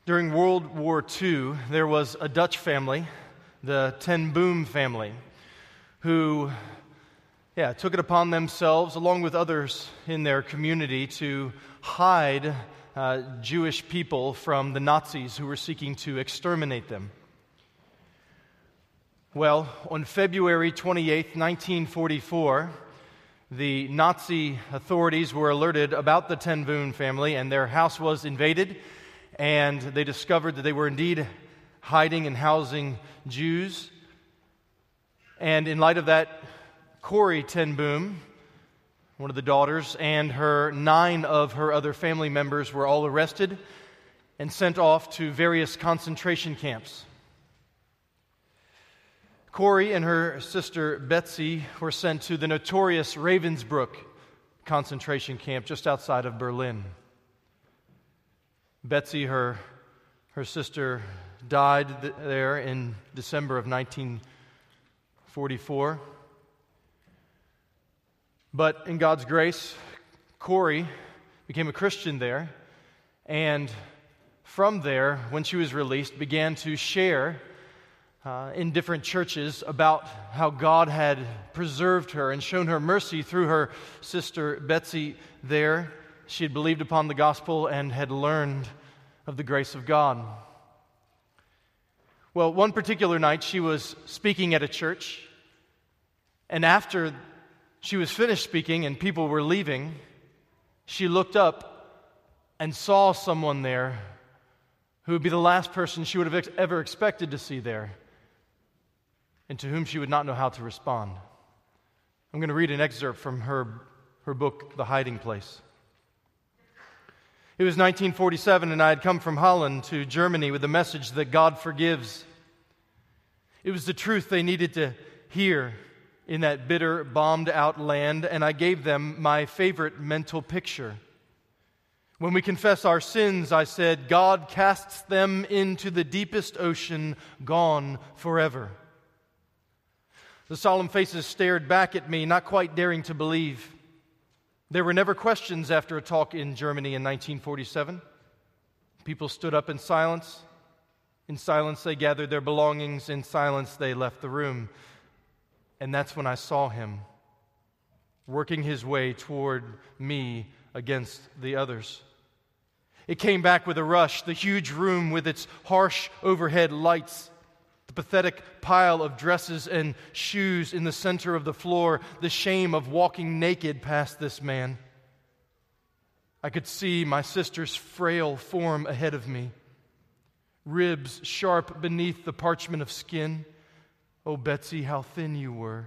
During World War II, there was a Dutch family, the Ten Boom family, who took it upon themselves, along with others in their community, to hide Jewish people from the Nazis who were seeking to exterminate them. Well, on February 28, 1944, the Nazi authorities were alerted about the Ten Boom family, and their house was invaded, and they discovered that they were indeed hiding and housing Jews. And in light of that, Corrie Ten Boom, one of the daughters, and 9 of her other family members were all arrested and sent off to various concentration camps. Corrie and her sister Betsy were sent to the notorious Ravensbrück concentration camp just outside of Berlin. Betsy, her sister, died there in December of 1944. But in God's grace, Corrie became a Christian there, and from there, when she was released, began to share in different churches about how God had preserved her and shown her mercy through her sister Betsy there. She had believed upon the gospel and had learned of the grace of God. Well, one particular night she was speaking at a church, and after she was finished speaking and people were leaving, she looked up and saw someone there who would be the last person she would have ever expected to see there, and to whom she would not know how to respond. I'm going to read an excerpt from her book, The Hiding Place. It was 1947, and I had come from Holland to Germany with the message that God forgives. It was the truth they needed to hear in that bitter, bombed-out land, and I gave them my favorite mental picture. When we confess our sins, I said, God casts them into the deepest ocean, gone forever. The solemn faces stared back at me, not quite daring to believe. There were never questions after a talk in Germany in 1947. People stood up in silence. In silence, they gathered their belongings. In silence, they left the room. And that's when I saw him, working his way toward me against the others. It came back with a rush, the huge room with its harsh overhead lights, the pathetic pile of dresses and shoes in the center of the floor, the shame of walking naked past this man. I could see my sister's frail form ahead of me, ribs sharp beneath the parchment of skin. Oh, Betsy, how thin you were.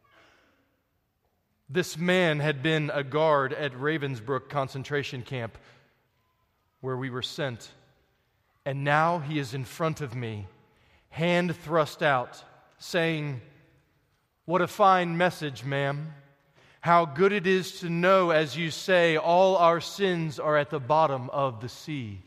This man had been a guard at Ravensbrück concentration camp, where we were sent, and now he is in front of me, hand thrust out, saying, "What a fine message, ma'am. How good it is to know, as you say, all our sins are at the bottom of the sea."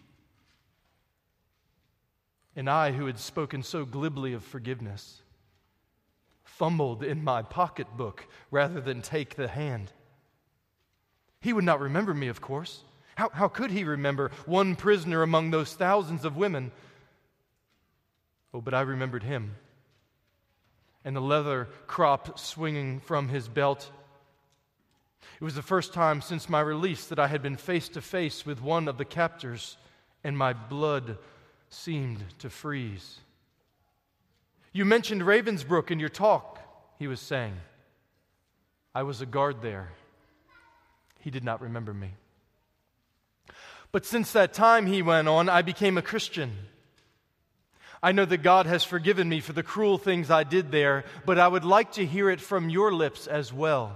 And I, who had spoken so glibly of forgiveness, fumbled in my pocketbook rather than take the hand. He would not remember me, of course. How could he remember one prisoner among those thousands of women? Oh, but I remembered him, and the leather crop swinging from his belt. It was the first time since my release that I had been face to face with one of the captors, and my blood seemed to freeze. "You mentioned Ravensbrück in your talk," he was saying. "I was a guard there." He did not remember me. "But since that time," he went on, "I became a Christian. I know that God has forgiven me for the cruel things I did there, but I would like to hear it from your lips as well."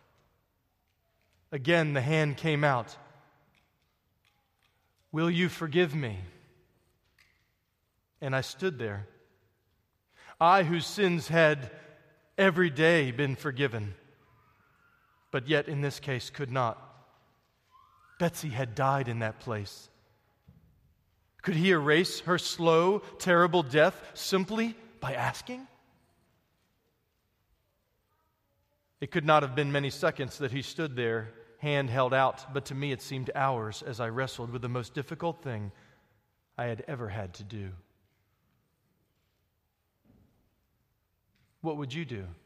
Again, the hand came out. "Will you forgive me?" And I stood there. I, whose sins had every day been forgiven, but yet in this case could not. Betsy had died in that place. Could he erase her slow, terrible death simply by asking? It could not have been many seconds that he stood there, hand held out, but to me it seemed hours as I wrestled with the most difficult thing I had ever had to do. What would you do?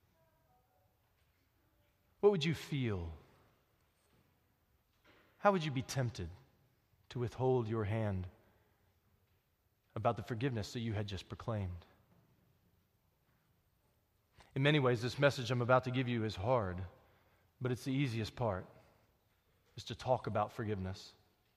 What would you feel? How would you be tempted to withhold your hand about the forgiveness that you had just proclaimed? In many ways, this message I'm about to give you is hard, but it's the easiest part, is to talk about forgiveness.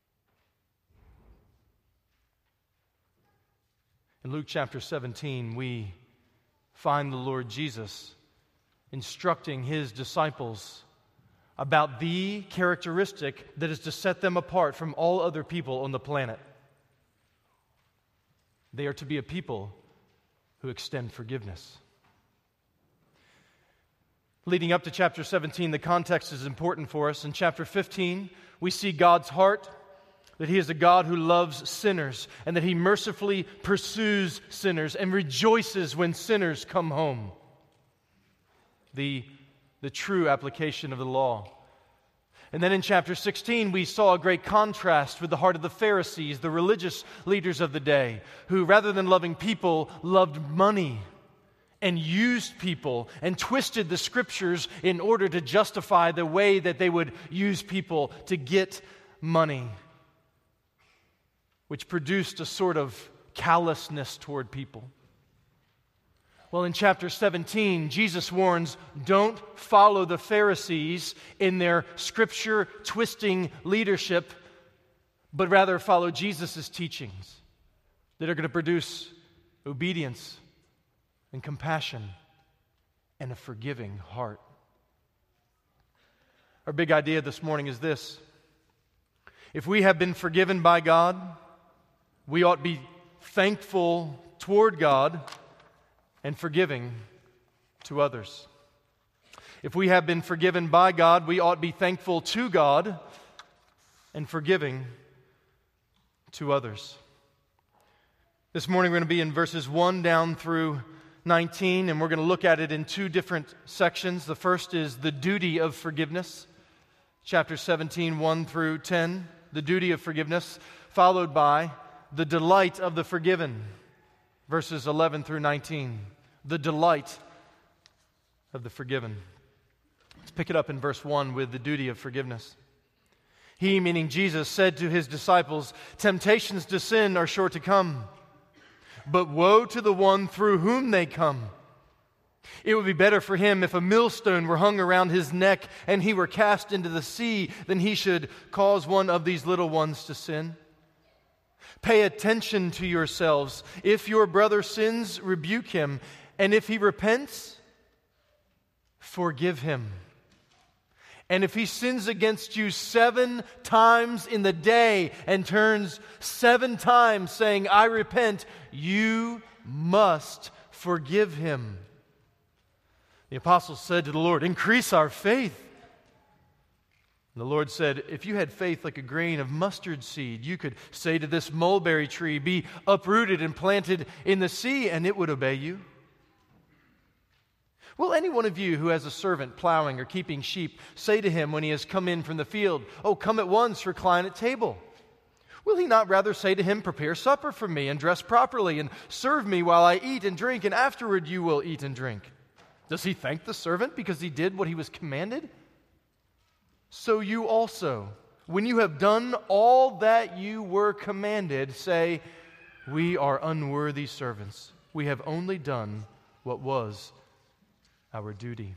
In Luke chapter 17, we find the Lord Jesus instructing his disciples about the characteristic that is to set them apart from all other people on the planet. They are to be a people who extend forgiveness. Leading up to chapter 17, the context is important for us. In chapter 15, we see God's heart, that he is a God who loves sinners and that he mercifully pursues sinners and rejoices when sinners come home. The true application of the law. And then in chapter 16, we saw a great contrast with the heart of the Pharisees, the religious leaders of the day, who rather than loving people, loved money and used people and twisted the scriptures in order to justify the way that they would use people to get money, which produced a sort of callousness toward people. Well, in chapter 17, Jesus warns, don't follow the Pharisees in their scripture-twisting leadership, but rather follow Jesus' teachings that are going to produce obedience and compassion and a forgiving heart. Our big idea this morning is this: if we have been forgiven by God, we ought to be thankful toward God and forgiving to others. If we have been forgiven by God, we ought to be thankful to God and forgiving to others. This morning we're going to be in verses 1 down through 19, and we're going to look at it in two different sections. The first is the duty of forgiveness, chapter 17, 1 through 10, the duty of forgiveness, followed by the delight of the forgiven, verses 11 through 19, the delight of the forgiven. Let's pick it up in verse 1 with the duty of forgiveness. He, meaning Jesus, said to his disciples, temptations to sin are sure to come, but woe to the one through whom they come. It would be better for him if a millstone were hung around his neck and he were cast into the sea than he should cause one of these little ones to sin. Pay attention to yourselves. If your brother sins, rebuke him, and if he repents, forgive him. And if he sins against you 7 times in the day and turns 7 times saying, I repent, you must forgive him. The apostles said to the Lord, increase our faith. And the Lord said, if you had faith like a grain of mustard seed, you could say to this mulberry tree, be uprooted and planted in the sea, and it would obey you. Will any one of you who has a servant plowing or keeping sheep say to him when he has come in from the field, oh, come at once, recline at table? Will he not rather say to him, prepare supper for me and dress properly and serve me while I eat and drink, and afterward you will eat and drink? Does he thank the servant because he did what he was commanded? So you also, when you have done all that you were commanded, say, we are unworthy servants. We have only done what was our duty.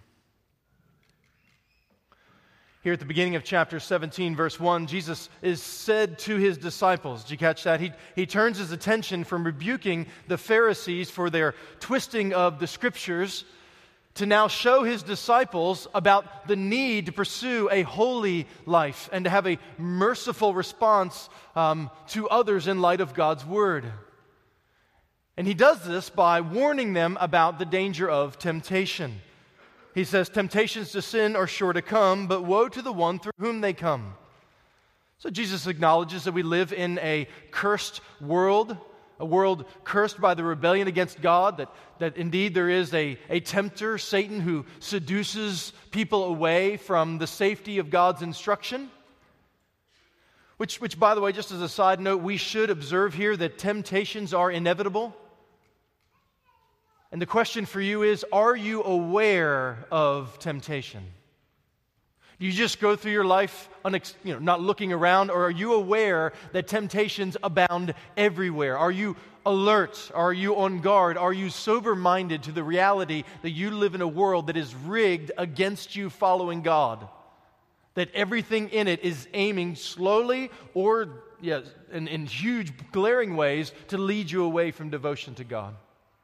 Here at the beginning of chapter 17, verse 1, Jesus is said to his disciples. Did you catch that? He turns his attention from rebuking the Pharisees for their twisting of the Scriptures to now show his disciples about the need to pursue a holy life and to have a merciful response to others in light of God's Word. And he does this by warning them about the danger of temptation. He says, temptations to sin are sure to come, but woe to the one through whom they come. So Jesus acknowledges that we live in a cursed world, a world cursed by the rebellion against God, that indeed there is a tempter, Satan, who seduces people away from the safety of God's instruction. Which, by the way, just as a side note, we should observe here that temptations are inevitable. And the question for you is, are you aware of temptation? Do you just go through your life not looking around, or are you aware that temptations abound everywhere? Are you alert? Are you on guard? Are you sober-minded to the reality that you live in a world that is rigged against you following God? That everything in it is aiming slowly or in huge, glaring ways to lead you away from devotion to God?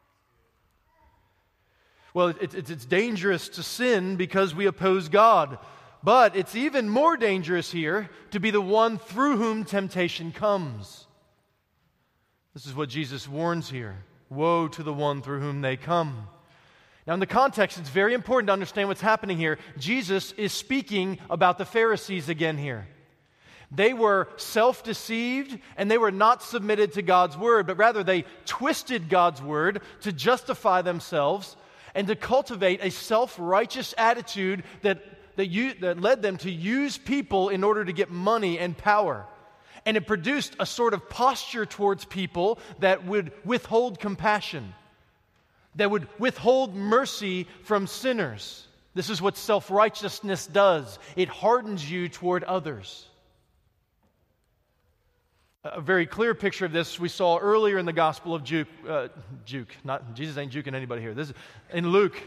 Well, it's dangerous to sin because we oppose God. But it's even more dangerous here to be the one through whom temptation comes. This is what Jesus warns here. Woe to the one through whom they come. Now, in the context, it's very important to understand what's happening here. Jesus is speaking about the Pharisees again here. They were self-deceived, and they were not submitted to God's word, but rather they twisted God's word to justify themselves and to cultivate a self-righteous attitude that led them to use people in order to get money and power. And it produced a sort of posture towards people that would withhold compassion, that would withhold mercy from sinners. This is what self-righteousness does. It hardens you toward others. A very clear picture of this we saw earlier in the Gospel of Jesus ain't juking anybody here. This is in Luke,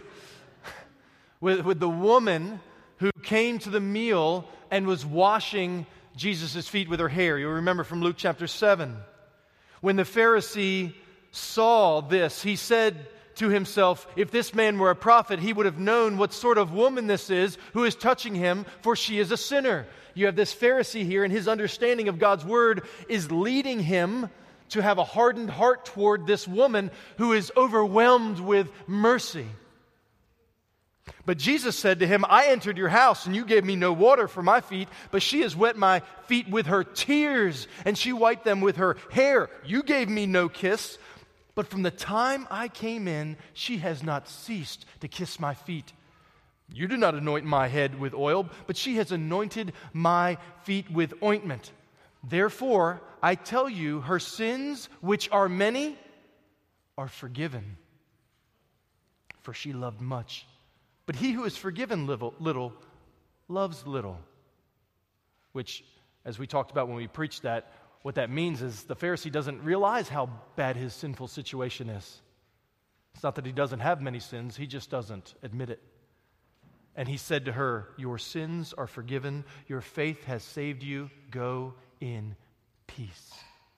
with the woman who came to the meal and was washing Jesus' feet with her hair. You'll remember from Luke chapter 7. When the Pharisee saw this, he said to himself, if this man were a prophet, he would have known what sort of woman this is who is touching him, for she is a sinner. You have this Pharisee here, and his understanding of God's word is leading him to have a hardened heart toward this woman who is overwhelmed with mercy. But Jesus said to him, I entered your house, and you gave me no water for my feet, but she has wet my feet with her tears, and she wiped them with her hair. You gave me no kiss, but from the time I came in, she has not ceased to kiss my feet. You do not anoint my head with oil, but she has anointed my feet with ointment. Therefore, I tell you, her sins, which are many, are forgiven, for she loved much. But he who is forgiven little loves little. Which, as we talked about when we preached that, what that means is the Pharisee doesn't realize how bad his sinful situation is. It's not that he doesn't have many sins, he just doesn't admit it. And he said to her, your sins are forgiven, your faith has saved you, go in peace.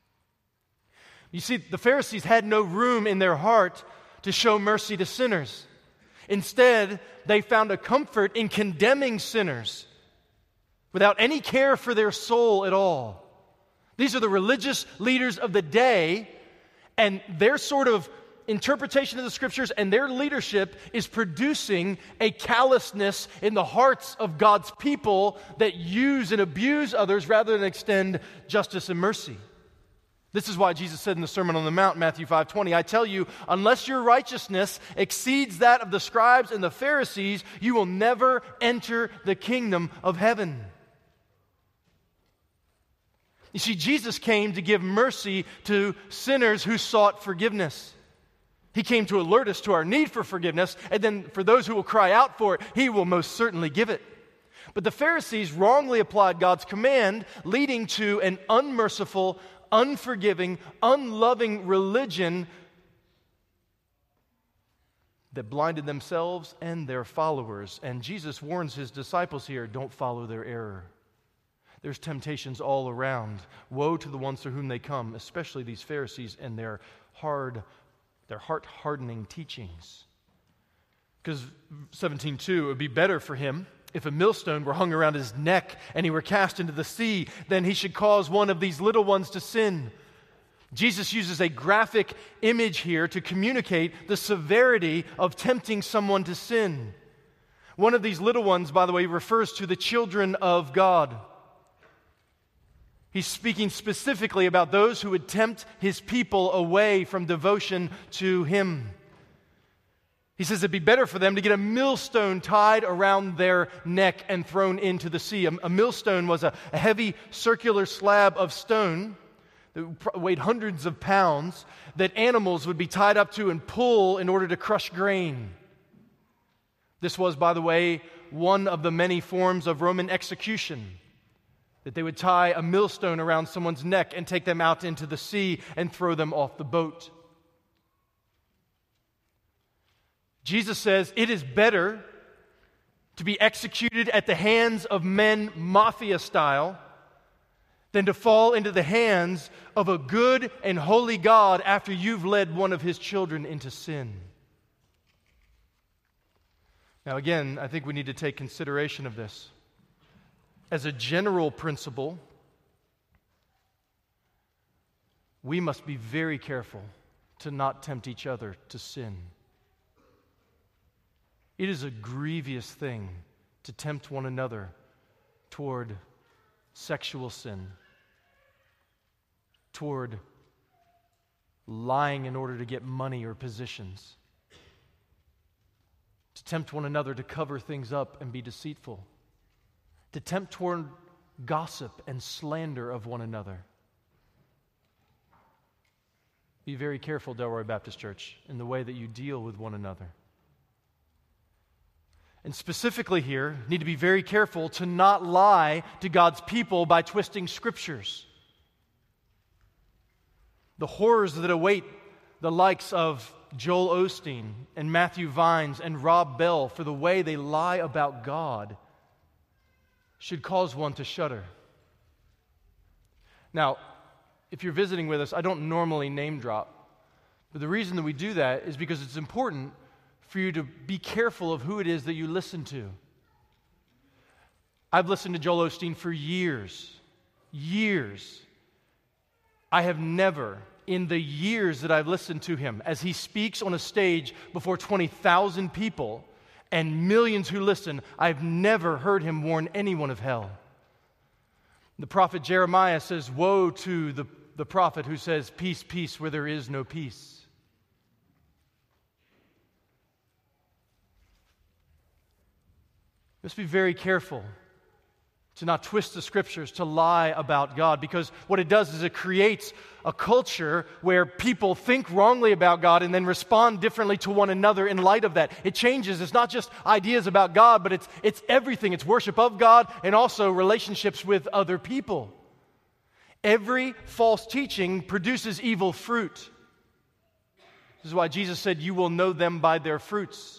You see, the Pharisees had no room in their heart to show mercy to sinners. Instead, they found a comfort in condemning sinners without any care for their soul at all. These are the religious leaders of the day, and their sort of interpretation of the Scriptures and their leadership is producing a callousness in the hearts of God's people that use and abuse others rather than extend justice and mercy. This is why Jesus said in the Sermon on the Mount, Matthew 5:20, I tell you, unless your righteousness exceeds that of the scribes and the Pharisees, you will never enter the kingdom of heaven. You see, Jesus came to give mercy to sinners who sought forgiveness. He came to alert us to our need for forgiveness, and then for those who will cry out for it, He will most certainly give it. But the Pharisees wrongly applied God's command, leading to an unmerciful, unforgiving, unloving religion that blinded themselves and their followers. And Jesus warns His disciples here, don't follow their error. There's temptations all around. Woe to the ones through whom they come, especially these Pharisees and their heart-hardening teachings. Because 17:2, it would be better for him if a millstone were hung around his neck and he were cast into the sea, then he should cause one of these little ones to sin. Jesus uses a graphic image here to communicate the severity of tempting someone to sin. One of these little ones, by the way, refers to the children of God. He's speaking specifically about those who would tempt His people away from devotion to Him. He says it'd be better for them to get a millstone tied around their neck and thrown into the sea. A millstone was a heavy circular slab of stone that weighed hundreds of pounds that animals would be tied up to and pull in order to crush grain. This was, by the way, one of the many forms of Roman execution, that they would tie a millstone around someone's neck and take them out into the sea and throw them off the boat. Jesus says it is better to be executed at the hands of men mafia style than to fall into the hands of a good and holy God after you've led one of His children into sin. Now again, I think we need to take consideration of this. As a general principle, we must be very careful to not tempt each other to sin. It is a grievous thing to tempt one another toward sexual sin, toward lying in order to get money or positions, to tempt one another to cover things up and be deceitful, to tempt toward gossip and slander of one another. Be very careful, Delroy Baptist Church, in the way that you deal with one another. And specifically here, need to be very careful to not lie to God's people by twisting scriptures. The horrors that await the likes of Joel Osteen and Matthew Vines and Rob Bell for the way they lie about God should cause one to shudder. Now, if you're visiting with us, I don't normally name drop, but the reason that we do that is because it's important for you to be careful of who it is that you listen to. I've listened to Joel Osteen for years. I have never, in the years that I've listened to him, as he speaks on a stage before 20,000 people and millions who listen, I've never heard him warn anyone of hell. The prophet Jeremiah says, "Woe to the prophet who says, 'Peace, peace,' where there is no peace." Let's be very careful to not twist the scriptures to lie about God, because what it does is it creates a culture where people think wrongly about God and then respond differently to one another in light of that. It changes. It's not just ideas about God, but it's everything. It's worship of God and also relationships with other people. Every false teaching produces evil fruit. This is why Jesus said, "You will know them by their fruits."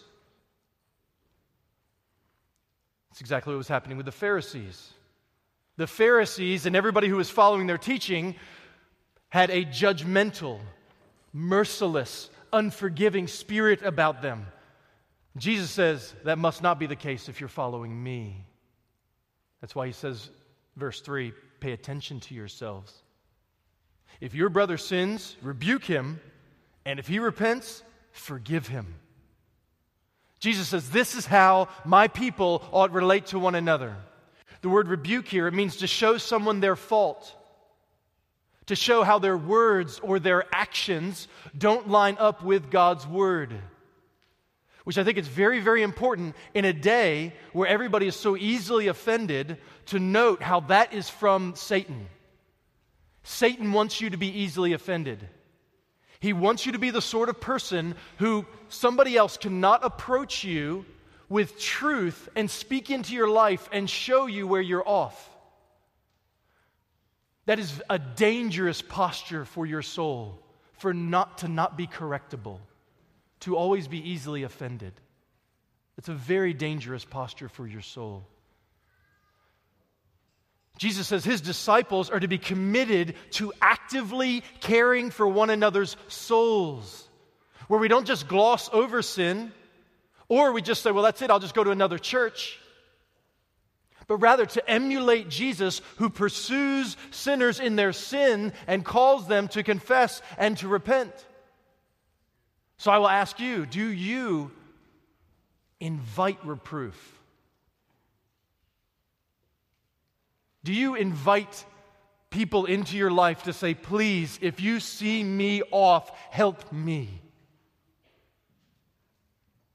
That's exactly what was happening with the Pharisees. The Pharisees and everybody who was following their teaching had a judgmental, merciless, unforgiving spirit about them. Jesus says that must not be the case if you're following me. That's why he says, verse 3, pay attention to yourselves. If your brother sins, rebuke him, and if he repents, forgive him. Jesus says, this is how my people ought relate to one another. The word rebuke here, it means to show someone their fault, to show how their words or their actions don't line up with God's word, which I think is very, very important in a day where everybody is so easily offended, to note how that is from Satan. Satan wants you to be easily offended. He wants you to be the sort of person who somebody else cannot approach you with truth and speak into your life and show you where you're off. That is a dangerous posture for your soul, to not be correctable, to always be easily offended. It's a very dangerous posture for your soul. Jesus says his disciples are to be committed to actively caring for one another's souls, where we don't just gloss over sin, or we just say, well, that's it, I'll just go to another church. But rather to emulate Jesus, who pursues sinners in their sin and calls them to confess and to repent. So I will ask you, do you invite reproof? Do you invite people into your life to say, please, if you see me off, help me?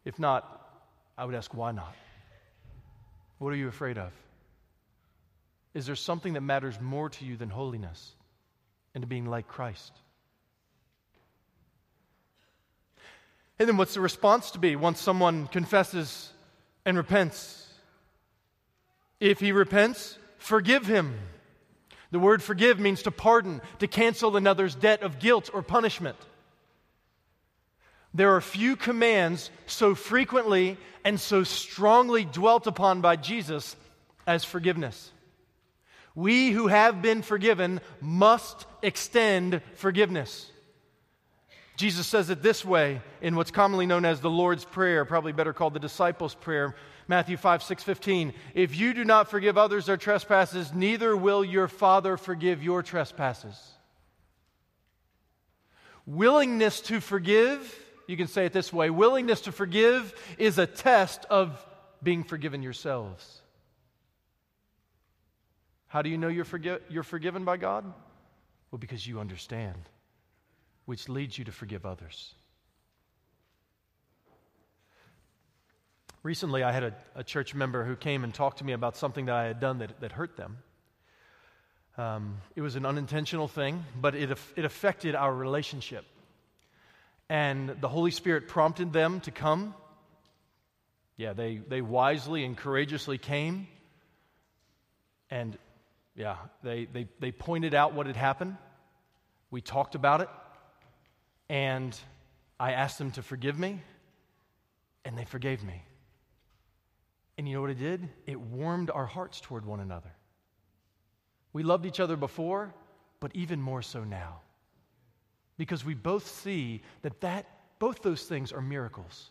If not, I would ask, why not? What are you afraid of? Is there something that matters more to you than holiness and to being like Christ? And then what's the response to be once someone confesses and repents? If he repents, forgive him. The word forgive means to pardon, to cancel another's debt of guilt or punishment. There are few commands so frequently and so strongly dwelt upon by Jesus as forgiveness. We who have been forgiven must extend forgiveness. Jesus says it this way in what's commonly known as the Lord's Prayer, probably better called the Disciples' Prayer, Matthew 5:6-15. If you do not forgive others their trespasses, neither will your Father forgive your trespasses. Willingness to forgive, you can say it this way, willingness to forgive is a test of being forgiven yourselves. How do you know you're forgiven by God? Well, because you understand, which leads you to forgive others. Recently, I had a church member who came and talked to me about something that I had done that hurt them. It was an unintentional thing, but it affected our relationship. And the Holy Spirit prompted them to come. Yeah, they wisely and courageously came. And yeah, they pointed out what had happened. We talked about it. And I asked them to forgive me. And they forgave me. And you know what it did? It warmed our hearts toward one another. We loved each other before, but even more so now. Because we both see that both those things are miracles.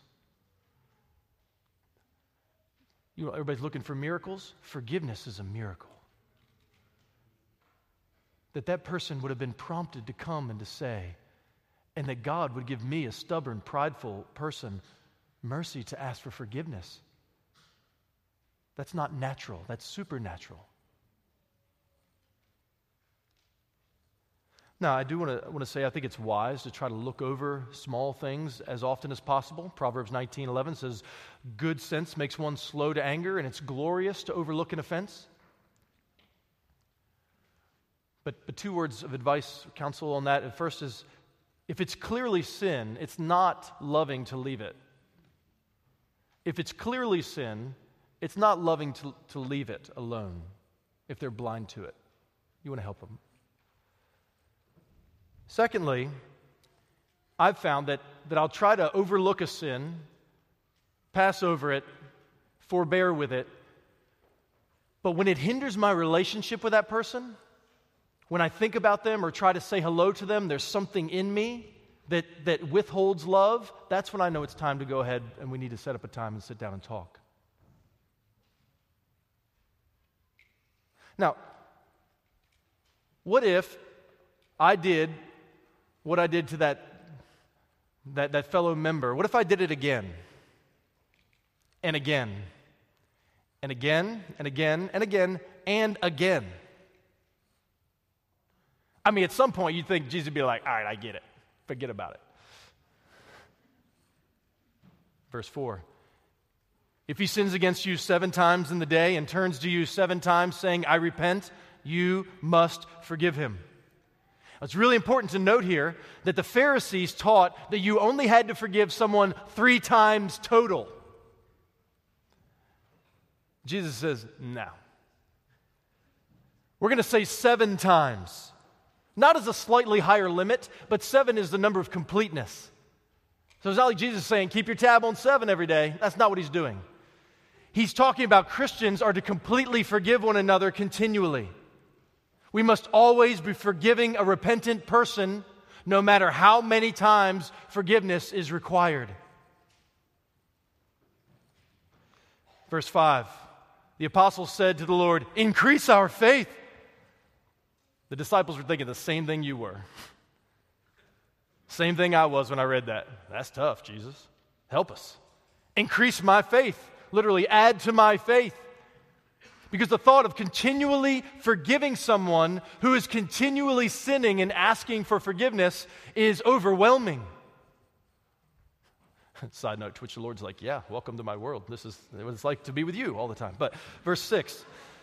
You know, everybody's looking for miracles. Forgiveness is a miracle. That person would have been prompted to come and to say, and that God would give me, a stubborn, prideful person, mercy to ask for forgiveness. That's not natural. That's supernatural. Now, I do want to say I think it's wise to try to look over small things as often as possible. Proverbs 19:11 says, good sense makes one slow to anger, and it's glorious to overlook an offense. But two words of advice, counsel on that. At first is, if it's clearly sin, it's not loving to leave it. If it's clearly sin, it's not loving to leave it alone if they're blind to it. You want to help them. Secondly, I've found that I'll try to overlook a sin, pass over it, forbear with it, but when it hinders my relationship with that person, when I think about them or try to say hello to them, there's something in me that withholds love, that's when I know it's time to go ahead and we need to set up a time and sit down and talk. Now, what if I did what I did to that fellow member? What if I did it again? And again? And again? And again? And again? And again? I mean, at some point you'd think Jesus would be like, all right, I get it. Forget about it. Verse 4. If he sins against you 7 times in the day and turns to you 7 times saying, I repent, you must forgive him. It's really important to note here that the Pharisees taught that you only had to forgive someone 3 times total. Jesus says, no. We're going to say 7 times. Not as a slightly higher limit, but 7 is the number of completeness. So it's not like Jesus is saying, keep your tab on 7 every day. That's not what he's doing. He's talking about Christians are to completely forgive one another continually. We must always be forgiving a repentant person, no matter how many times forgiveness is required. Verse 5, the apostles said to the Lord, increase our faith. The disciples were thinking the same thing you were. Same thing I was when I read that. That's tough, Jesus. Help us. Increase my faith. Literally, add to my faith. Because the thought of continually forgiving someone who is continually sinning and asking for forgiveness is overwhelming. Side note, to which the Lord's like, yeah, welcome to my world. This is what it's like to be with you all the time. But verse 6,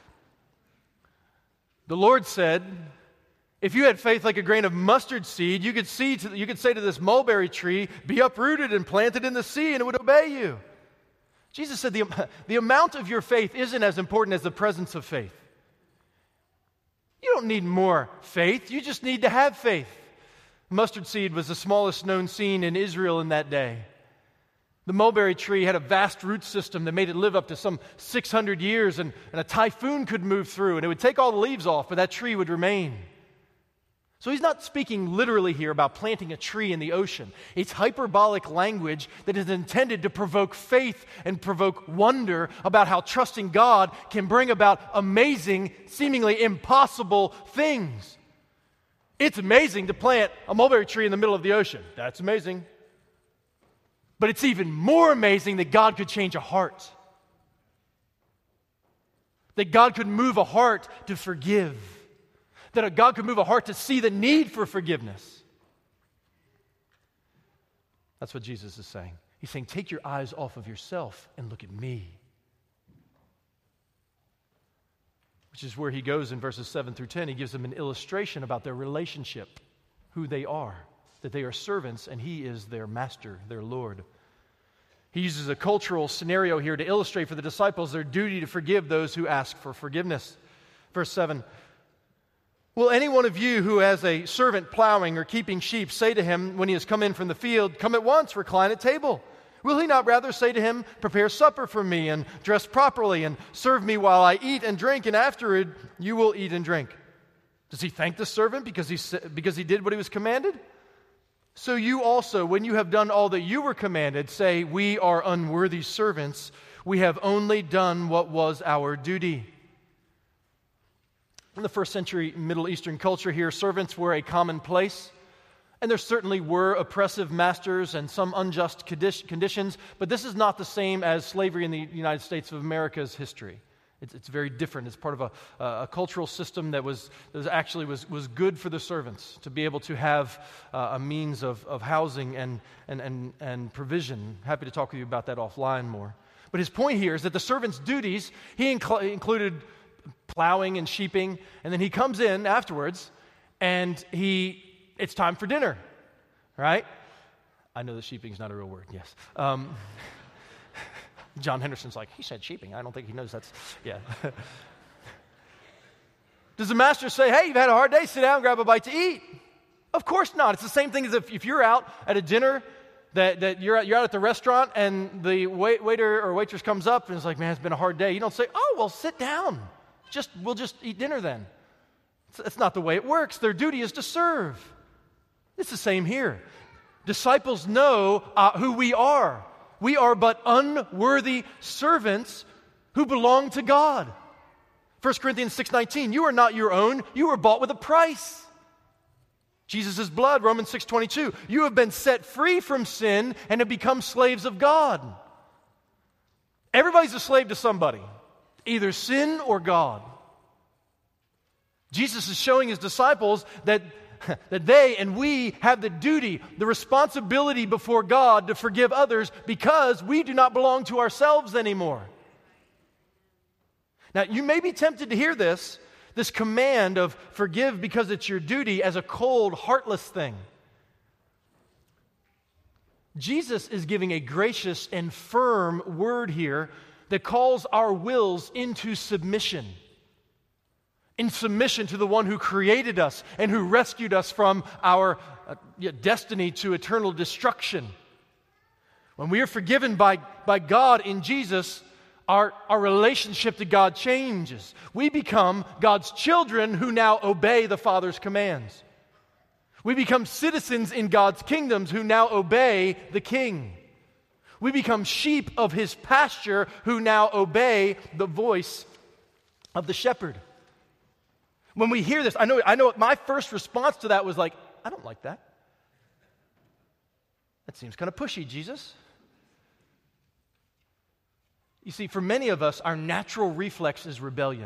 the Lord said, if you had faith like a grain of mustard seed, you could say to this mulberry tree, be uprooted and planted in the sea, and it would obey you. Jesus said the amount of your faith isn't as important as the presence of faith. You don't need more faith. You just need to have faith. Mustard seed was the smallest known seed in Israel in that day. The mulberry tree had a vast root system that made it live up to some 600 years, and a typhoon could move through, and it would take all the leaves off, but that tree would remain. So he's not speaking literally here about planting a tree in the ocean. It's hyperbolic language that is intended to provoke faith and provoke wonder about how trusting God can bring about amazing, seemingly impossible things. It's amazing to plant a mulberry tree in the middle of the ocean. That's amazing. But it's even more amazing that God could change a heart. That God could move a heart to forgive. That God could move a heart to see the need for forgiveness. That's what Jesus is saying. He's saying, take your eyes off of yourself and look at me. Which is where he goes in verses 7 through 10. He gives them an illustration about their relationship, who they are, that they are servants and he is their master, their Lord. He uses a cultural scenario here to illustrate for the disciples their duty to forgive those who ask for forgiveness. Verse 7, will any one of you who has a servant plowing or keeping sheep say to him when he has come in from the field, come at once, recline at table? Will he not rather say to him, prepare supper for me and dress properly and serve me while I eat and drink, and afterward you will eat and drink? Does he thank the servant because he did what he was commanded? So you also, when you have done all that you were commanded, say, we are unworthy servants. We have only done what was our duty. In the first century Middle Eastern culture here, servants were a commonplace. And there certainly were oppressive masters and some unjust conditions, but this is not the same as slavery in the United States of America's history. It's very different. It's part of a cultural system that was good for the servants to be able to have a means of housing and provision. Happy to talk with you about that offline more. But his point here is that the servant's duties, he included plowing and sheeping, and then he comes in afterwards, and it's time for dinner, right? I know that sheeping is not a real word, yes. John Henderson's like, he said sheeping. I don't think he knows that's, yeah. Does the master say, hey, you've had a hard day, sit down, grab a bite to eat? Of course not. It's the same thing as if you're out at a dinner, that you're out at the restaurant, and the waiter or waitress comes up and is like, man, it's been a hard day. You don't say, oh, well, sit down. We'll just eat dinner then. That's not the way it works. Their duty is to serve. It's the same here. Disciples know who we are. We are but unworthy servants who belong to God. 1 Corinthians 6:19, you are not your own, you were bought with a price. Jesus' blood, Romans 6:22, you have been set free from sin and have become slaves of God. Everybody's a slave to somebody, either sin or God. Jesus is showing his disciples that they and we have the duty, the responsibility before God to forgive others because we do not belong to ourselves anymore. Now, you may be tempted to hear this command of forgive because it's your duty as a cold, heartless thing. Jesus is giving a gracious and firm word here that calls our wills into submission. In submission to the one who created us and who rescued us from our destiny to eternal destruction. When we are forgiven by God in Jesus, our relationship to God changes. We become God's children who now obey the Father's commands. We become citizens in God's kingdoms who now obey the King. We become sheep of His pasture who now obey the voice of the shepherd. When we hear this, I know my first response to that was like, I don't like that. That seems kind of pushy, Jesus. You see, for many of us, our natural reflex is rebellion.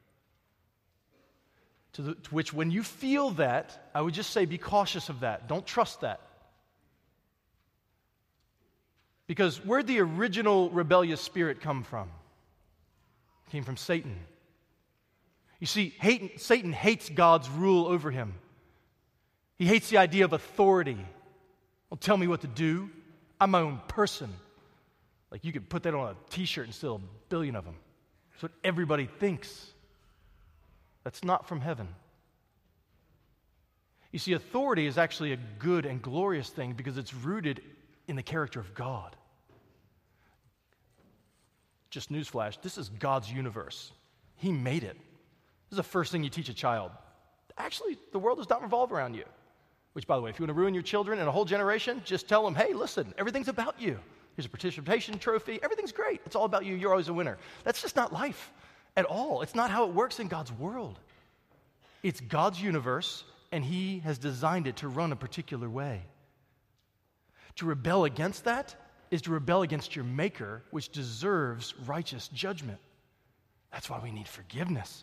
To which when you feel that, I would just say be cautious of that. Don't trust that. Because where'd the original rebellious spirit come from? It came from Satan. You see, Satan hates God's rule over him. He hates the idea of authority. Well, tell me what to do. I'm my own person. Like you could put that on a t-shirt and still a billion of them. That's what everybody thinks. That's not from heaven. You see, authority is actually a good and glorious thing because it's rooted in the character of God. Just newsflash, this is God's universe. He made it. This is the first thing you teach a child. Actually, the world does not revolve around you. Which, by the way, if you want to ruin your children and a whole generation, just tell them, hey, listen, everything's about you. Here's a participation trophy. Everything's great. It's all about you. You're always a winner. That's just not life at all. It's not how it works in God's world. It's God's universe, and He has designed it to run a particular way. To rebel against that is to rebel against your Maker, which deserves righteous judgment. That's why we need forgiveness.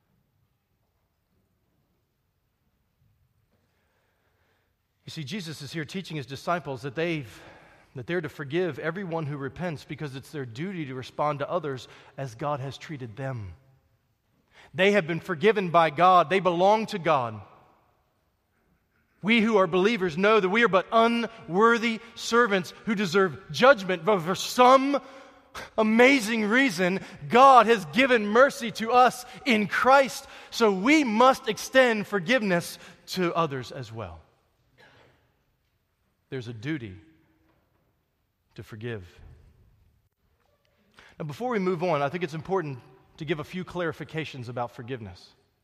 You see, Jesus is here teaching His disciples that they're to forgive everyone who repents because it's their duty to respond to others as God has treated them. They have been forgiven by God. They belong to God. We who are believers know that we are but unworthy servants who deserve judgment, but for some amazing reason, God has given mercy to us in Christ, so we must extend forgiveness to others as well. There's a duty to forgive. Now, before we move on, I think it's important to give a few clarifications about forgiveness.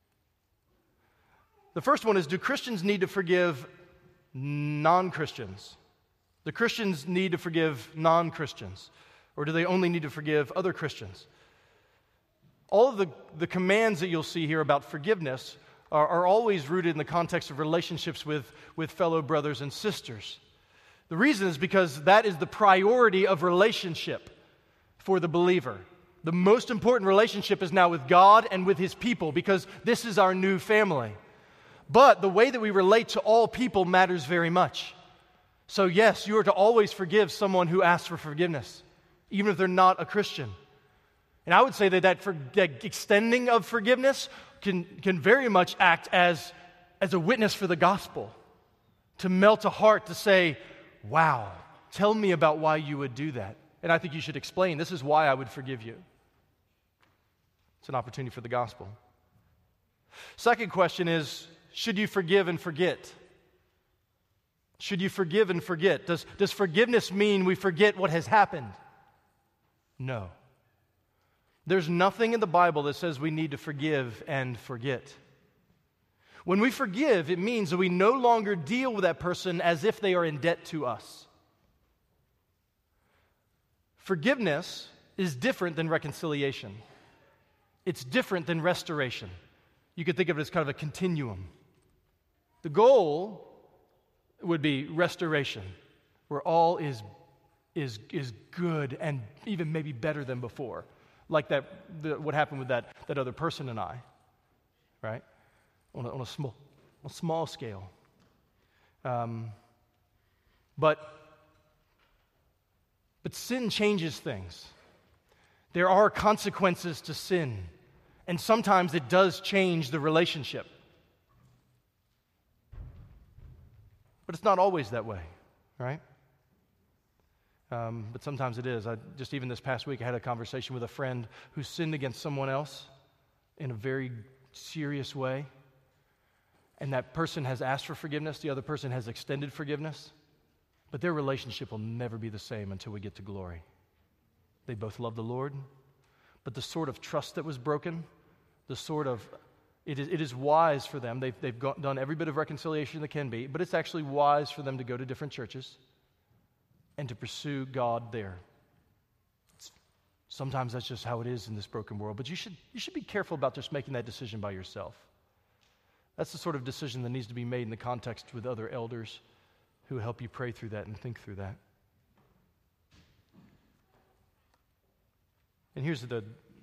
The first one is, do Christians need to forgive non-Christians? Do Christians need to forgive non-Christians? Or do they only need to forgive other Christians? All of the commands that you'll see here about forgiveness are always rooted in the context of relationships with fellow brothers and sisters. The reason is because that is the priority of relationship for the believer. The most important relationship is now with God and with His people because this is our new family. But the way that we relate to all people matters very much. So yes, you are to always forgive someone who asks for forgiveness, even if they're not a Christian. And I would say that extending of forgiveness can very much act as a witness for the gospel, to melt a heart, to say, wow, tell me about why you would do that. And I think you should explain, this is why I would forgive you. It's an opportunity for the gospel. Second question is, should you forgive and forget? Should you forgive and forget? Does forgiveness mean we forget what has happened? No. There's nothing in the Bible that says we need to forgive and forget. When we forgive, it means that we no longer deal with that person as if they are in debt to us. Forgiveness is different than reconciliation. It's different than restoration. You could think of it as kind of a continuum. The goal would be restoration, where all is good and even maybe better than before, like what happened with that other person and I, right? On a small scale. But sin changes things. There are consequences to sin, and sometimes it does change the relationship. But it's not always that way, right? But sometimes it is. Even this past week, I had a conversation with a friend who sinned against someone else in a very serious way. And that person has asked for forgiveness, the other person has extended forgiveness, but their relationship will never be the same until we get to glory. They both love the Lord, but the sort of trust that was broken, it is wise for them. They've done every bit of reconciliation that can be, but it's actually wise for them to go to different churches and to pursue God there. Sometimes that's just how it is in this broken world, but you should be careful about just making that decision by yourself. That's the sort of decision that needs to be made in the context with other elders who help you pray through that and think through that. And here's the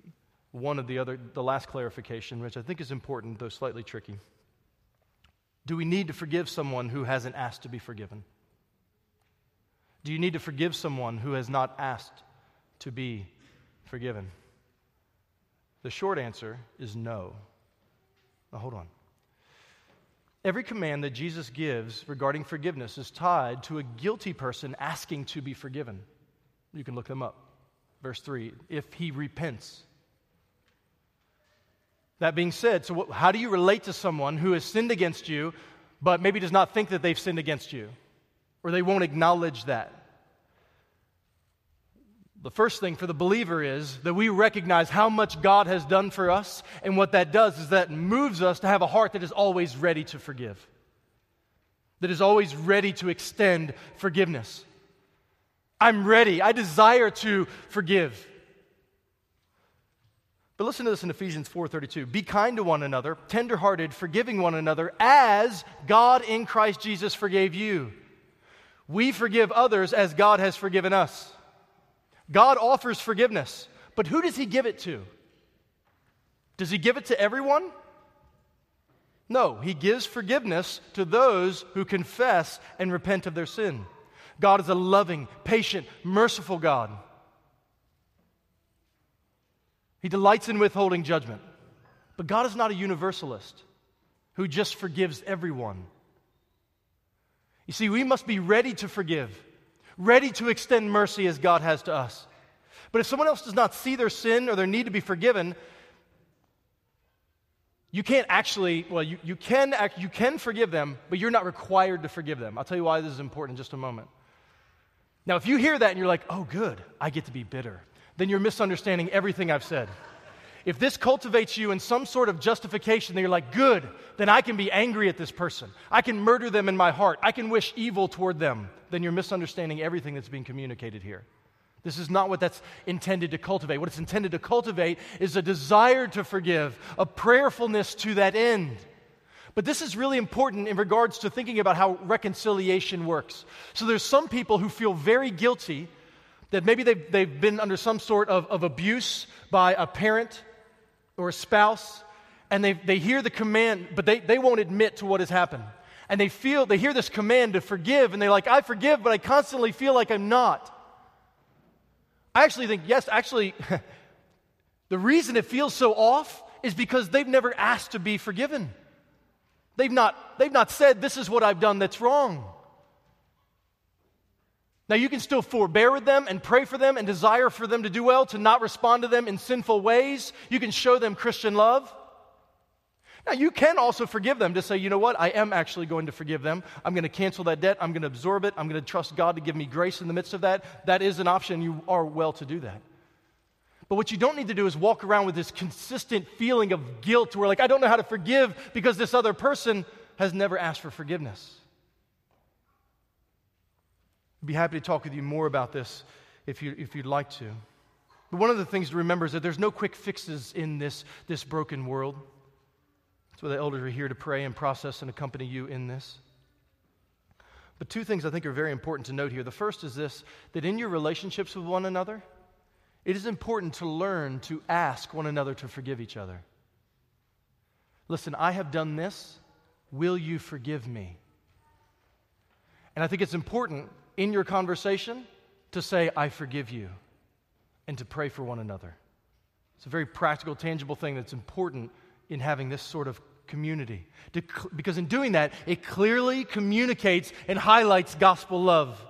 last clarification, which I think is important, though slightly tricky. Do we need to forgive someone who hasn't asked to be forgiven? Do you need to forgive someone who has not asked to be forgiven? The short answer is no. Now, hold on. Every command that Jesus gives regarding forgiveness is tied to a guilty person asking to be forgiven. You can look them up. Verse 3, if he repents. That being said, so how do you relate to someone who has sinned against you, but maybe does not think that they've sinned against you? Or they won't acknowledge that? The first thing for the believer is that we recognize how much God has done for us, and what that does is that moves us to have a heart that is always ready to forgive, that is always ready to extend forgiveness. I'm ready. I desire to forgive. But listen to this in Ephesians 4:32. Be kind to one another, tenderhearted, forgiving one another, as God in Christ Jesus forgave you. We forgive others as God has forgiven us. God offers forgiveness, but who does he give it to? Does he give it to everyone? No, he gives forgiveness to those who confess and repent of their sin. God is a loving, patient, merciful God. He delights in withholding judgment. But God is not a universalist who just forgives everyone. You see, we must be ready to forgive, ready to extend mercy as God has to us. But if someone else does not see their sin or their need to be forgiven, you can't actually, you can forgive them, but you're not required to forgive them. I'll tell you why this is important in just a moment. Now, if you hear that and you're like, oh, good, I get to be bitter, then you're misunderstanding everything I've said. If this cultivates you in some sort of justification, then you're like, good, then I can be angry at this person. I can murder them in my heart. I can wish evil toward them. Then you're misunderstanding everything that's being communicated here. This is not what that's intended to cultivate. What it's intended to cultivate is a desire to forgive, a prayerfulness to that end. But this is really important in regards to thinking about how reconciliation works. So there's some people who feel very guilty that maybe they've been under some sort of abuse by a parent or a spouse, and they hear the command, but they won't admit to what has happened. And they hear this command to forgive, and they're like, I forgive, but I constantly feel like I'm not. I actually think, yes, the reason it feels so off is because they've never asked to be forgiven. They've not said, this is what I've done that's wrong. Now, you can still forbear with them and pray for them and desire for them to do well, to not respond to them in sinful ways. You can show them Christian love. Now, you can also forgive them to say, you know what, I am actually going to forgive them. I'm going to cancel that debt. I'm going to absorb it. I'm going to trust God to give me grace in the midst of that. That is an option. You are well to do that. But what you don't need to do is walk around with this consistent feeling of guilt where, like, I don't know how to forgive because this other person has never asked for forgiveness. I'd be happy to talk with you more about this if you'd like to. But one of the things to remember is that there's no quick fixes in this broken world. That's why the elders are here to pray and process and accompany you in this. But two things I think are very important to note here. The first is this, that in your relationships with one another, it is important to learn to ask one another to forgive each other. Listen, I have done this. Will you forgive me? And I think it's important in your conversation to say, I forgive you, and to pray for one another. It's a very practical, tangible thing that's important in having this sort of community. Because in doing that, it clearly communicates and highlights gospel love.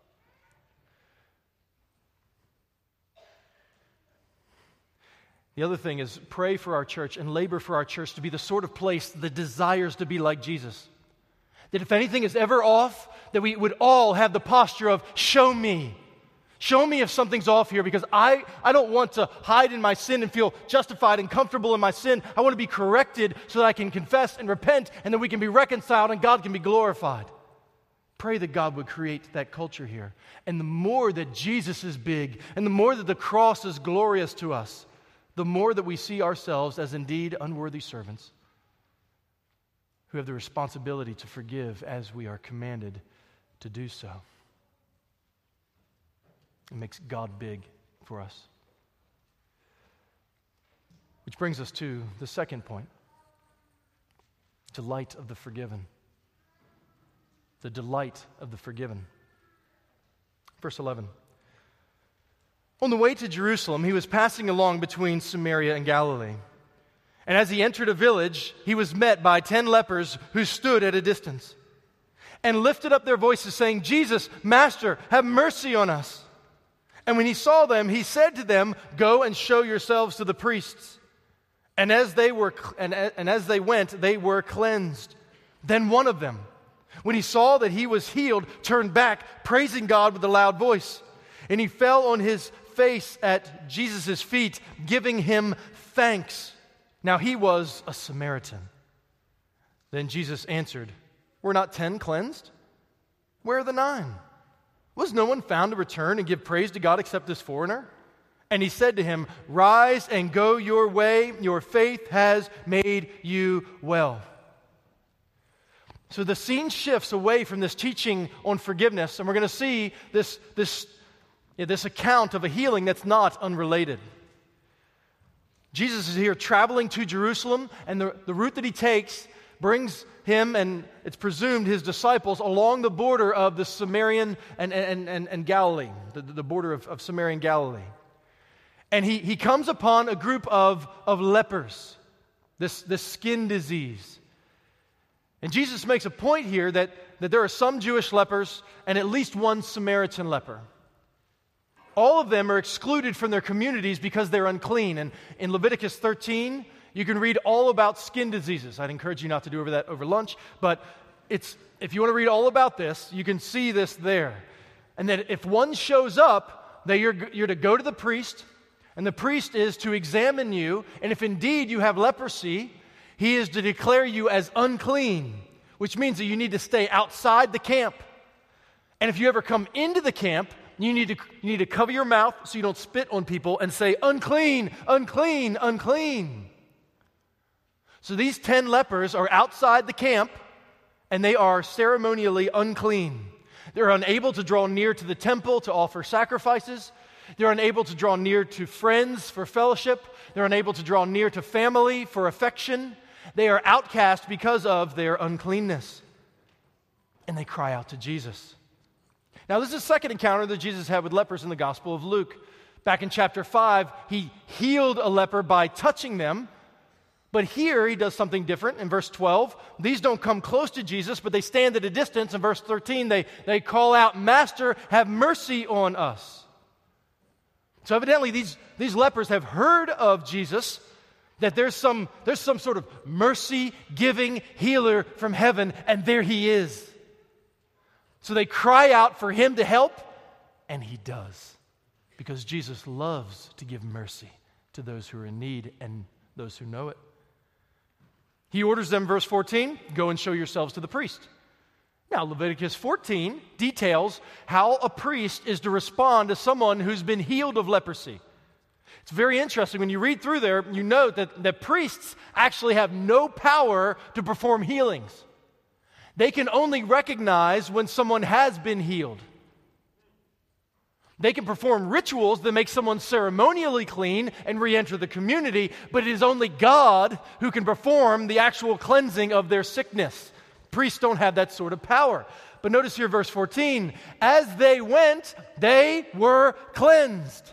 The other thing is pray for our church and labor for our church to be the sort of place that desires to be like Jesus. That if anything is ever off, that we would all have the posture of, show me. Show me if something's off here, because I don't want to hide in my sin and feel justified and comfortable in my sin. I want to be corrected so that I can confess and repent, and then we can be reconciled and God can be glorified. Pray that God would create that culture here. And the more that Jesus is big, and the more that the cross is glorious to us, the more that we see ourselves as indeed unworthy servants who have the responsibility to forgive as we are commanded to do so. It makes God big for us. Which brings us to the second point. Delight of the forgiven. The delight of the forgiven. Verse 11. On the way to Jerusalem, he was passing along between Samaria and Galilee. And as he entered a village, he was met by 10 lepers who stood at a distance and lifted up their voices, saying, Jesus, Master, have mercy on us. And when he saw them, he said to them, Go and show yourselves to the priests. And as they went, they were cleansed. Then one of them, when he saw that he was healed, turned back, praising God with a loud voice. And he fell on his face at Jesus' feet, giving him thanks. Now he was a Samaritan. Then Jesus answered, Were not 10 cleansed? Where are the 9? Was no one found to return and give praise to God except this foreigner? And he said to him, Rise and go your way. Your faith has made you well. So the scene shifts away from this teaching on forgiveness, and we're going to see this account of a healing that's not unrelated. Jesus is here traveling to Jerusalem, and the route that he takes brings him, and it's presumed his disciples, along the border of the Samarian and Galilee, the border of Samaria and Galilee. And he comes upon a group of lepers, this skin disease. And Jesus makes a point here that there are some Jewish lepers and at least one Samaritan leper. All of them are excluded from their communities because they're unclean. And in Leviticus 13, you can read all about skin diseases. I'd encourage you not to do that over lunch, but if you want to read all about this, you can see this there. And that if one shows up, that you're to go to the priest, and the priest is to examine you, and if indeed you have leprosy, he is to declare you as unclean, which means that you need to stay outside the camp. And if you ever come into the camp, you need to cover your mouth so you don't spit on people and say, unclean, unclean, unclean. So these 10 lepers are outside the camp, and they are ceremonially unclean. They're unable to draw near to the temple to offer sacrifices. They're unable to draw near to friends for fellowship. They're unable to draw near to family for affection. They are outcast because of their uncleanness. And they cry out to Jesus. Now, this is the second encounter that Jesus had with lepers in the Gospel of Luke. Back in chapter 5, he healed a leper by touching them. But here, he does something different. In verse 12, these don't come close to Jesus, but they stand at a distance. In verse 13, they call out, Master, have mercy on us. So evidently, these lepers have heard of Jesus, that there's some sort of mercy-giving healer from heaven, and there he is. So they cry out for him to help, and he does. Because Jesus loves to give mercy to those who are in need and those who know it. He orders them, verse 14, go and show yourselves to the priest. Now, Leviticus 14 details how a priest is to respond to someone who's been healed of leprosy. It's very interesting. When you read through there, you note that priests actually have no power to perform healings. They can only recognize when someone has been healed. They can perform rituals that make someone ceremonially clean and re-enter the community, but it is only God who can perform the actual cleansing of their sickness. Priests don't have that sort of power. But notice here verse 14, as they went, they were cleansed.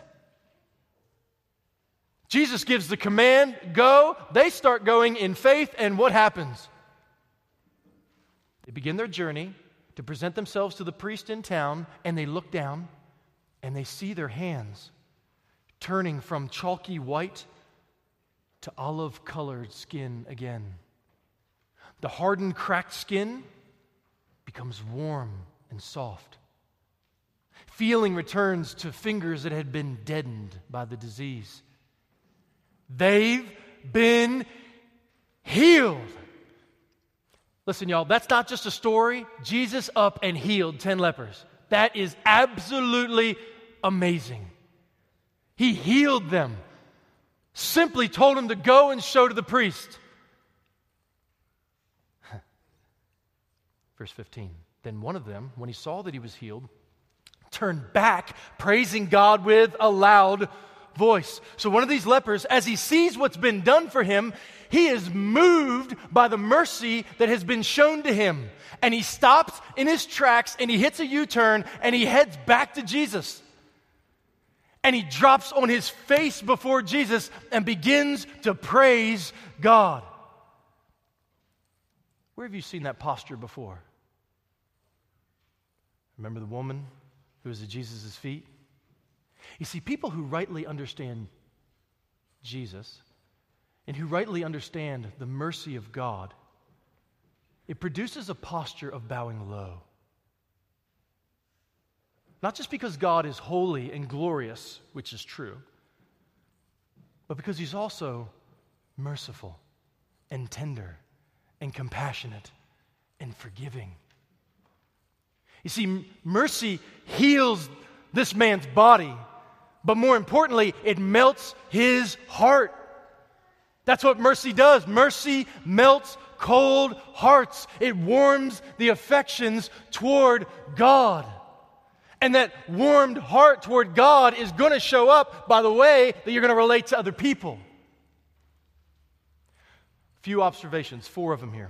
Jesus gives the command, go. They start going in faith, and what happens? They begin their journey to present themselves to the priest in town, and they look down, and they see their hands turning from chalky white to olive-colored skin again. The hardened, cracked skin becomes warm and soft. Feeling returns to fingers that had been deadened by the disease. They've been healed. Listen, y'all, that's not just a story. Jesus up and healed 10 lepers. That is absolutely amazing. He healed them. Simply told them to go and show to the priest. Verse 15, then one of them, when he saw that he was healed, turned back, praising God with a loud voice. So one of these lepers, as he sees what's been done for him, he is moved by the mercy that has been shown to him. And he stops in his tracks and he hits a U-turn and he heads back to Jesus. And he drops on his face before Jesus and begins to praise God. Where have you seen that posture before? Remember the woman who was at Jesus' feet? You see, people who rightly understand Jesus and who rightly understand the mercy of God, it produces a posture of bowing low. Not just because God is holy and glorious, which is true, but because He's also merciful and tender and compassionate and forgiving. You see, mercy heals this man's body, but more importantly, it melts his heart. That's what mercy does. Mercy melts cold hearts. It warms the affections toward God. And that warmed heart toward God is going to show up by the way that you're going to relate to other people. A few observations, 4 of them here.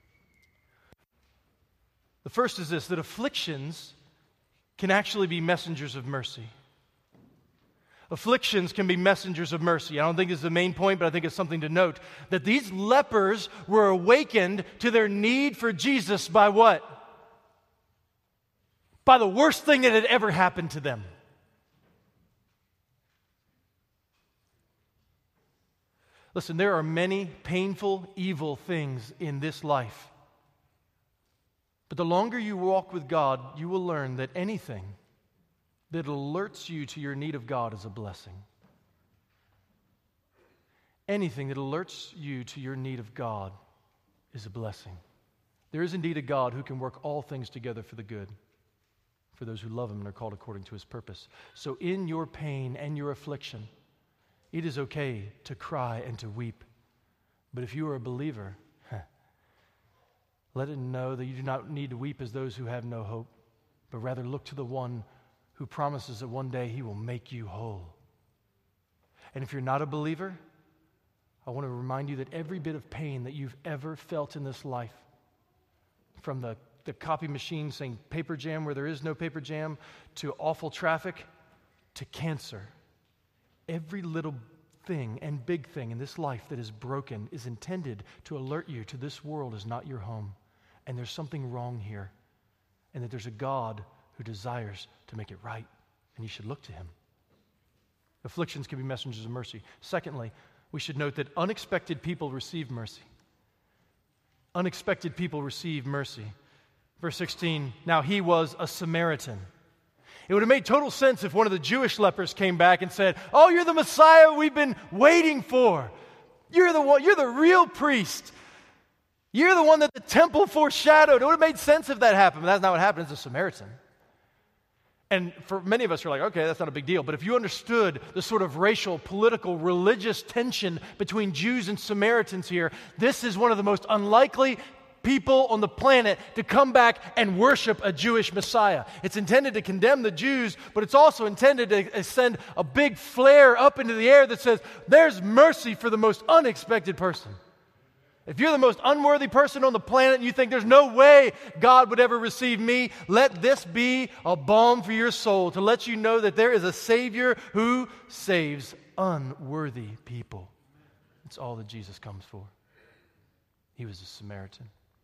The first is this, that afflictions can actually be messengers of mercy. Afflictions can be messengers of mercy. I don't think this is the main point, but I think it's something to note. That these lepers were awakened to their need for Jesus by what? By the worst thing that had ever happened to them. Listen, there are many painful, evil things in this life. But the longer you walk with God, you will learn that anything that alerts you to your need of God is a blessing. Anything that alerts you to your need of God is a blessing. There is indeed a God who can work all things together for the good, for those who love Him and are called according to His purpose. So in your pain and your affliction, it is okay to cry and to weep. But if you are a believer, let it know that you do not need to weep as those who have no hope, but rather look to the one who promises that one day He will make you whole. And if you're not a believer, I want to remind you that every bit of pain that you've ever felt in this life, from the copy machine saying paper jam where there is no paper jam, to awful traffic, to cancer, every little thing and big thing in this life that is broken is intended to alert you to this world is not your home, and there's something wrong here, and that there's a God who desires to make it right, and you should look to Him. Afflictions can be messengers of mercy. Secondly, we should note that unexpected people receive mercy. Unexpected people receive mercy. Verse 16, now he was a Samaritan. It would have made total sense if one of the Jewish lepers came back and said, oh, you're the Messiah we've been waiting for. You're the one, you're the real priest. You're the one that the temple foreshadowed. It would have made sense if that happened, but that's not what happened. It's a Samaritan. And for many of us, you're like, okay, that's not a big deal. But if you understood the sort of racial, political, religious tension between Jews and Samaritans here, this is one of the most unlikely people on the planet to come back and worship a Jewish Messiah. It's intended to condemn the Jews, but it's also intended to send a big flare up into the air that says, there's mercy for the most unexpected person. If you're the most unworthy person on the planet and you think there's no way God would ever receive me, let this be a balm for your soul to let you know that there is a Savior who saves unworthy people. That's all that Jesus comes for. He was a Samaritan.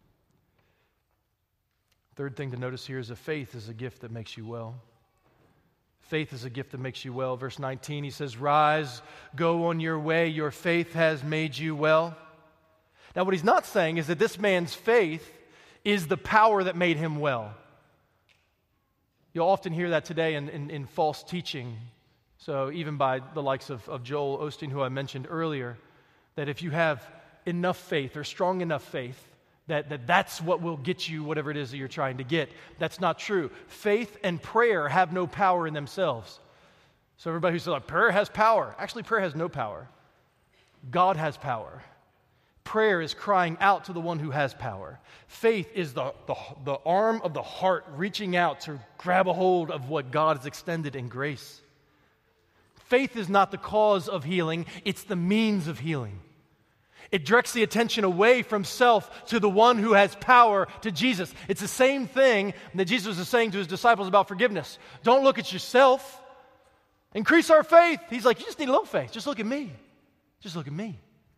Third thing to notice here is that faith is a gift that makes you well. Faith is a gift that makes you well. Verse 19, he says, rise, go on your way, your faith has made you well. Now, what he's not saying is that this man's faith is the power that made him well. You'll often hear that today in false teaching. So even by the likes of Joel Osteen, who I mentioned earlier, that if you have enough faith or strong enough faith, that's what will get you whatever it is that you're trying to get. That's not true. Faith and prayer have no power in themselves. So everybody who says, prayer has power. Actually, prayer has no power. God has power. Prayer is crying out to the one who has power. Faith is the arm of the heart reaching out to grab a hold of what God has extended in grace. Faith is not the cause of healing, it's the means of healing. It directs the attention away from self to the one who has power, to Jesus. It's the same thing that Jesus is saying to his disciples about forgiveness. Don't look at yourself. Increase our faith. He's like, you just need a little faith. Just look at me. Just look at me.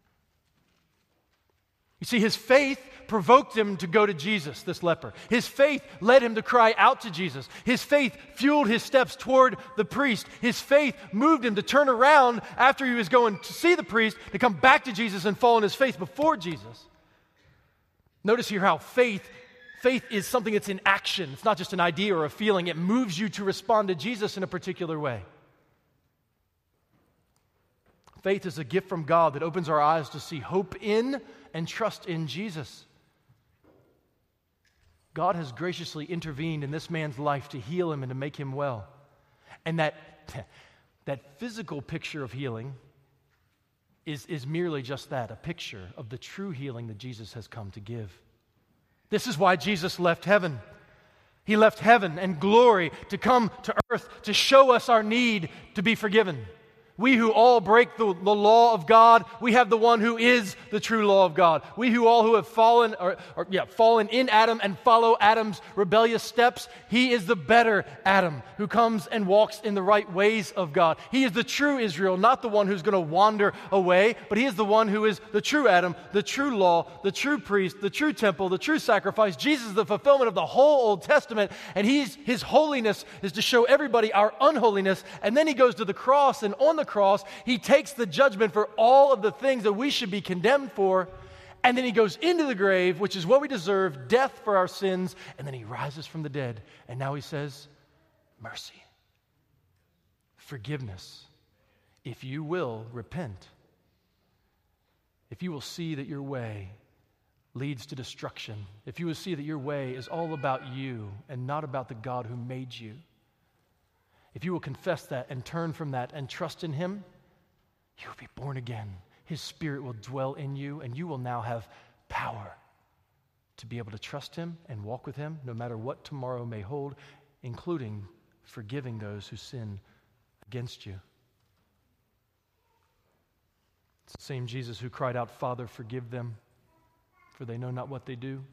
You see, his faith provoked him to go to Jesus, this leper. His faith led him to cry out to Jesus. His faith fueled his steps toward the priest. His faith moved him to turn around after he was going to see the priest, to come back to Jesus and fall on his face before Jesus. Notice here how faith is something that's in action. It's not just an idea or a feeling. It moves you to respond to Jesus in a particular way. Faith is a gift from God that opens our eyes to see hope in and trust in Jesus. God has graciously intervened in this man's life to heal him and to make him well. And that physical picture of healing is merely just that, a picture of the true healing that Jesus has come to give. This is why Jesus left heaven. He left heaven and glory to come to earth to show us our need to be forgiven. We who all break the law of God, we have the one who is the true law of God. We who have fallen in Adam and follow Adam's rebellious steps, he is the better Adam who comes and walks in the right ways of God. He is the true Israel, not the one who's going to wander away, but he is the one who is the true Adam, the true law, the true priest, the true temple, the true sacrifice. Jesus is the fulfillment of the whole Old Testament, and his holiness is to show everybody our unholiness, and then he goes to the cross, and on the cross, he takes the judgment for all of the things that we should be condemned for, and then he goes into the grave, which is what we deserve, death for our sins, and then he rises from the dead. And now he says, mercy, forgiveness, if you will repent, if you will see that your way leads to destruction, if you will see that your way is all about you and not about the God who made you, if you will confess that and turn from that and trust in him, you will be born again. His Spirit will dwell in you, and you will now have power to be able to trust him and walk with him no matter what tomorrow may hold, including forgiving those who sin against you. It's the same Jesus who cried out, Father, forgive them, for they know not what they do.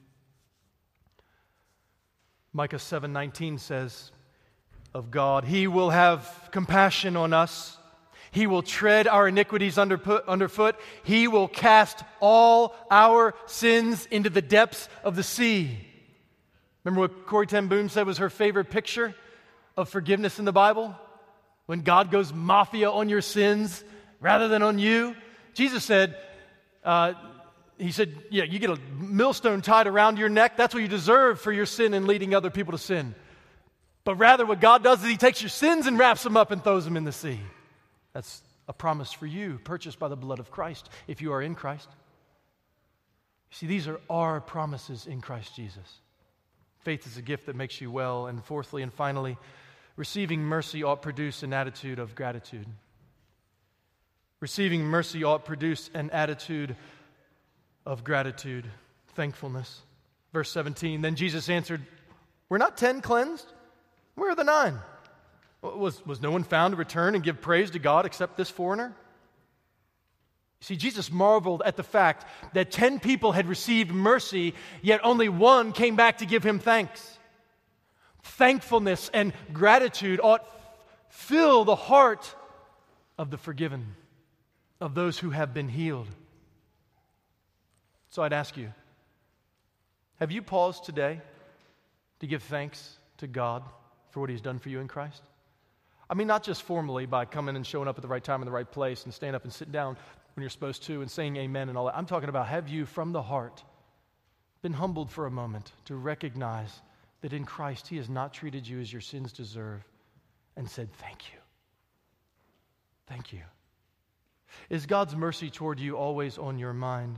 Micah 7:19 says of God, he will have compassion on us. He will tread our iniquities underfoot. He will cast all our sins into the depths of the sea. Remember what Corrie ten Boom said was her favorite picture of forgiveness in the Bible? When God goes mafia on your sins rather than on you. Jesus said, you get a millstone tied around your neck. That's what you deserve for your sin and leading other people to sin. But rather what God does is he takes your sins and wraps them up and throws them in the sea. That's a promise for you, purchased by the blood of Christ, if you are in Christ. See, these are our promises in Christ Jesus. Faith is a gift that makes you well. And fourthly and finally, receiving mercy ought produce an attitude of gratitude. Receiving mercy ought produce an attitude of gratitude, thankfulness. Verse 17, then Jesus answered, were not 10 cleansed? Where are the 9? Was no one found to return and give praise to God except this foreigner? See, Jesus marveled at the fact that 10 people had received mercy, yet only one came back to give him thanks. Thankfulness and gratitude ought fill the heart of the forgiven, of those who have been healed. So I'd ask you, have you paused today to give thanks to God for what he's done for you in Christ? I mean, not just formally by coming and showing up at the right time in the right place and stand up and sit down when you're supposed to and saying amen and all that. I'm talking about, have you from the heart been humbled for a moment to recognize that in Christ he has not treated you as your sins deserve and said, thank you. Thank you. Is God's mercy toward you always on your mind?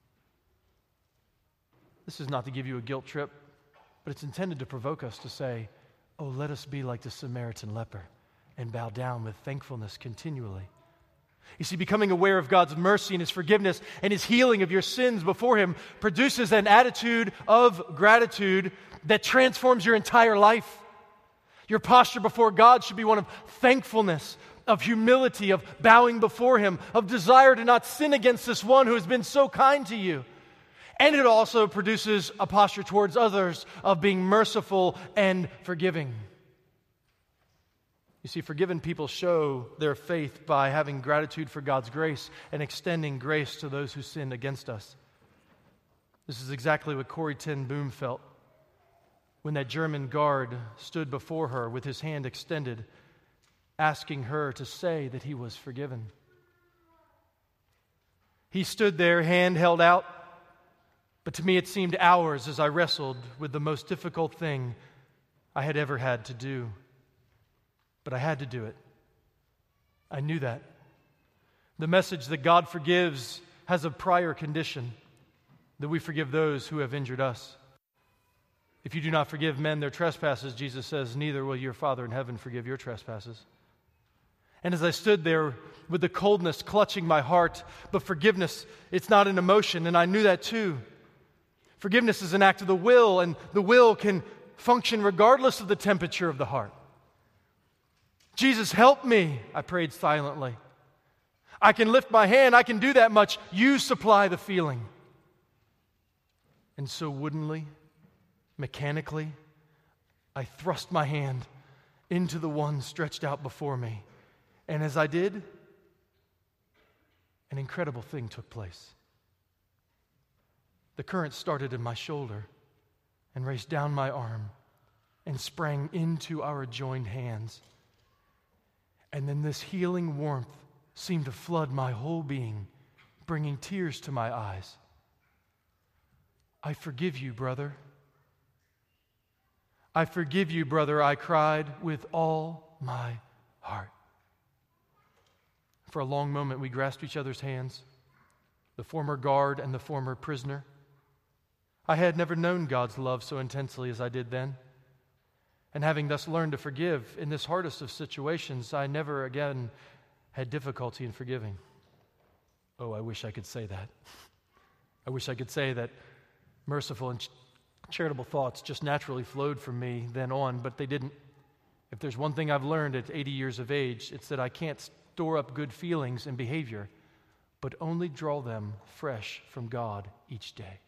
This is not to give you a guilt trip, but it's intended to provoke us to say, oh, let us be like the Samaritan leper and bow down with thankfulness continually. You see, becoming aware of God's mercy and his forgiveness and his healing of your sins before him produces an attitude of gratitude that transforms your entire life. Your posture before God should be one of thankfulness, of humility, of bowing before Him, of desire to not sin against this one who has been so kind to you. And it also produces a posture towards others of being merciful and forgiving. You see, forgiven people show their faith by having gratitude for God's grace and extending grace to those who sinned against us. This is exactly what Corrie ten Boom felt when that German guard stood before her with his hand extended, asking her to say that he was forgiven. He stood there, hand held out, but to me it seemed hours as I wrestled with the most difficult thing I had ever had to do. But I had to do it. I knew that. The message that God forgives has a prior condition, that we forgive those who have injured us. If you do not forgive men their trespasses, Jesus says, neither will your Father in heaven forgive your trespasses. And as I stood there with the coldness clutching my heart, but forgiveness, it's not an emotion, and I knew that too. Forgiveness is an act of the will, and the will can function regardless of the temperature of the heart. Jesus, help me, I prayed silently. I can lift my hand, I can do that much. You supply the feeling. And so woodenly, mechanically, I thrust my hand into the one stretched out before me. And as I did, an incredible thing took place. The current started in my shoulder and raced down my arm and sprang into our joined hands. And then this healing warmth seemed to flood my whole being, bringing tears to my eyes. I forgive you, brother. I forgive you, brother, I cried with all my heart. For a long moment, we grasped each other's hands, the former guard and the former prisoner. I had never known God's love so intensely as I did then. And having thus learned to forgive in this hardest of situations, I never again had difficulty in forgiving. Oh, I wish I could say that. I wish I could say that merciful and charitable thoughts just naturally flowed from me then on, but they didn't. If there's one thing I've learned at 80 years of age, it's that I can't store up good feelings and behavior, but only draw them fresh from God each day.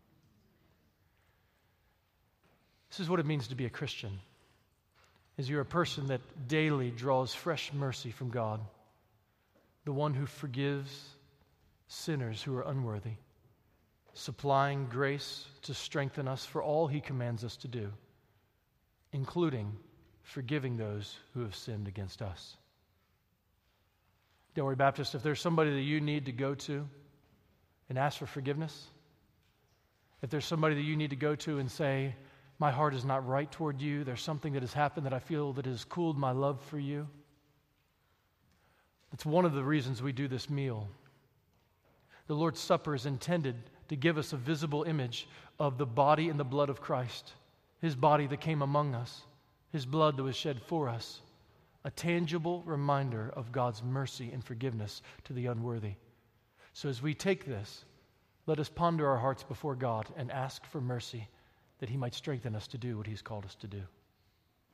This is what it means to be a Christian. Is you're a person that daily draws fresh mercy from God, the one who forgives sinners who are unworthy, supplying grace to strengthen us for all He commands us to do, including forgiving those who have sinned against us. Delray Baptist, if there's somebody that you need to go to and ask for forgiveness, if there's somebody that you need to go to and say, my heart is not right toward you, there's something that has happened that I feel that has cooled my love for you. It's one of the reasons we do this meal. The Lord's Supper is intended to give us a visible image of the body and the blood of Christ, His body that came among us, His blood that was shed for us, a tangible reminder of God's mercy and forgiveness to the unworthy. So as we take this, let us ponder our hearts before God and ask for mercy, that He might strengthen us to do what He's called us to do.